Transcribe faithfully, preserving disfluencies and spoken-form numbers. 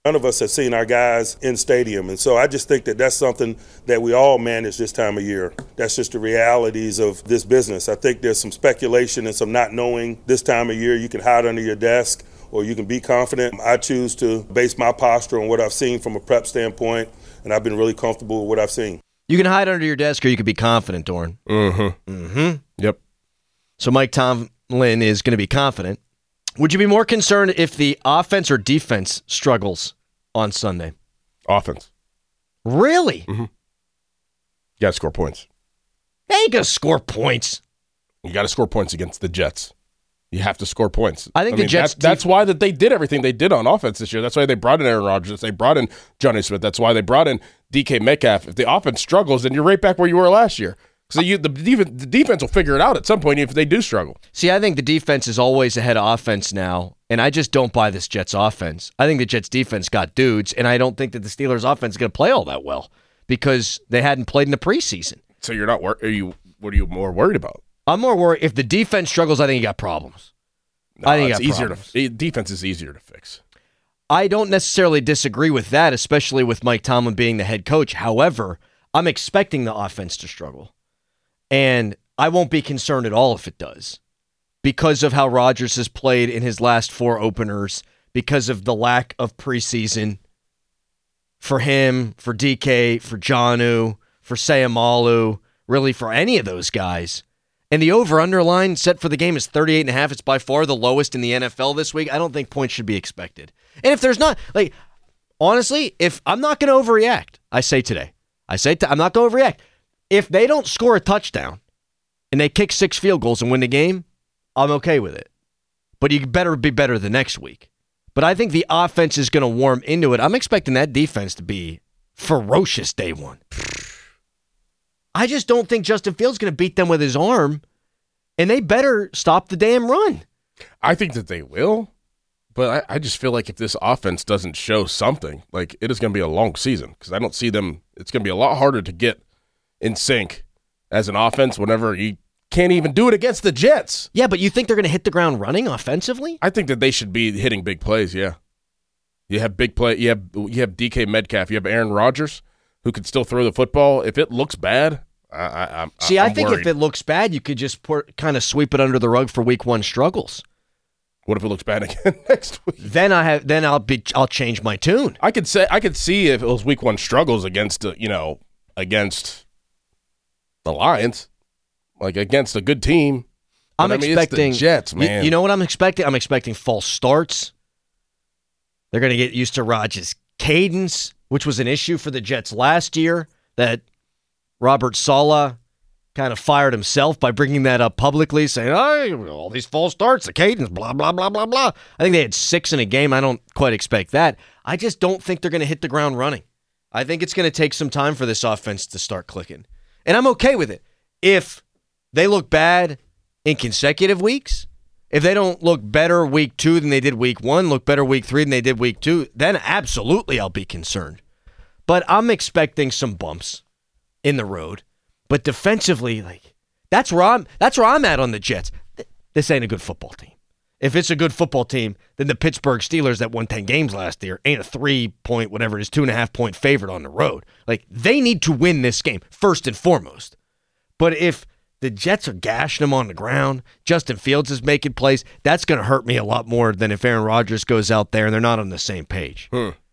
None of us have seen our guys in stadium, and so I just think that that's something that we all manage this time of year. That's just the realities of this business. I think there's some speculation and some not knowing this time of year. You can hide under your desk or you can be confident. I choose to base my posture on what I've seen from a prep standpoint, and I've been really comfortable with what I've seen. You can hide under your desk or you can be confident, Doran. Mm-hmm. Mm-hmm. Yep. So Mike Tomlin is going to be confident. Would you be more concerned if the offense or defense struggles on Sunday? Offense. Really? Mm-hmm. You got to score points. They ain't going to score points. You got to score points against the Jets. You have to score points. I think I the mean, Jets... That's, that's why that they did everything they did on offense this year. That's why they brought in Aaron Rodgers. They brought in Johnny Smith. That's why they brought in D K Metcalf. If the offense struggles, then you're right back where you were last year. So you, the, defense, the defense will figure it out at some point if they do struggle. See, I think the defense is always ahead of offense now, and I just don't buy this Jets offense. I think the Jets defense got dudes, and I don't think that the Steelers offense is going to play all that well because they hadn't played in the preseason. So you're not wor- are you? What are you more worried about? I'm more worried if the defense struggles. I think you got problems. No, I think it's you got easier problems. to defense is easier to fix. I don't necessarily disagree with that, especially with Mike Tomlin being the head coach. However, I'm expecting the offense to struggle. And I won't be concerned at all if it does because of how Rodgers has played in his last four openers, because of the lack of preseason for him, for D K, for Jonnu, for Sayamalu, really for any of those guys. And the over-under line set for the game is thirty-eight and a half. It's by far the lowest in the N F L this week. I don't think points should be expected. And if there's not, like, honestly, if I'm not going to overreact, I say today, I say t- I'm not going to overreact. If they don't score a touchdown and they kick six field goals and win the game, I'm okay with it. But you better be better the next week. But I think the offense is going to warm into it. I'm expecting that defense to be ferocious day one. I just don't think Justin Fields is going to beat them with his arm, and they better stop the damn run. I think that they will, but I, I just feel like if this offense doesn't show something, like it is going to be a long season because I don't see them. It's going to be a lot harder to get in sync as an offense whenever you can't even do it against the Jets. Yeah, but you think they're going to hit the ground running offensively? I think that they should be hitting big plays, yeah. You have big play. You have you have D K Metcalf. You have Aaron Rodgers who can still throw the football. If it looks bad, I, I, I'm See, I'm I think worried. if it looks bad, you could just pour, kind of sweep it under the rug for week one struggles. What if it looks bad again next week? Then I have then I'll be I'll change my tune. I could say I could see if it was week one struggles against uh, you know against the Lions, like against a good team. I'm but, I mean, expecting it's the Jets, man. You, you know what I'm expecting? I'm expecting false starts. They're going to get used to Rodgers' cadence, which was an issue for the Jets last year. That Robert Saleh kind of fired himself by bringing that up publicly, saying, "Oh, all these false starts, the cadence, blah blah blah blah blah." I think they had six in a game. I don't quite expect that. I just don't think they're going to hit the ground running. I think it's going to take some time for this offense to start clicking. And I'm okay with it. If they look bad in consecutive weeks, if they don't look better week two than they did week one, look better week three than they did week two, then absolutely I'll be concerned. But I'm expecting some bumps in the road. But defensively, like that's where I'm that's where I'm at on the Jets. This ain't a good football team. If it's a good football team, then the Pittsburgh Steelers that won ten games last year ain't a three-point, whatever it is, two-and-a-half-point favorite on the road. Like, they need to win this game, first and foremost. But if the Jets are gashing them on the ground, Justin Fields is making plays, that's going to hurt me a lot more than if Aaron Rodgers goes out there and they're not on the same page. Hmm.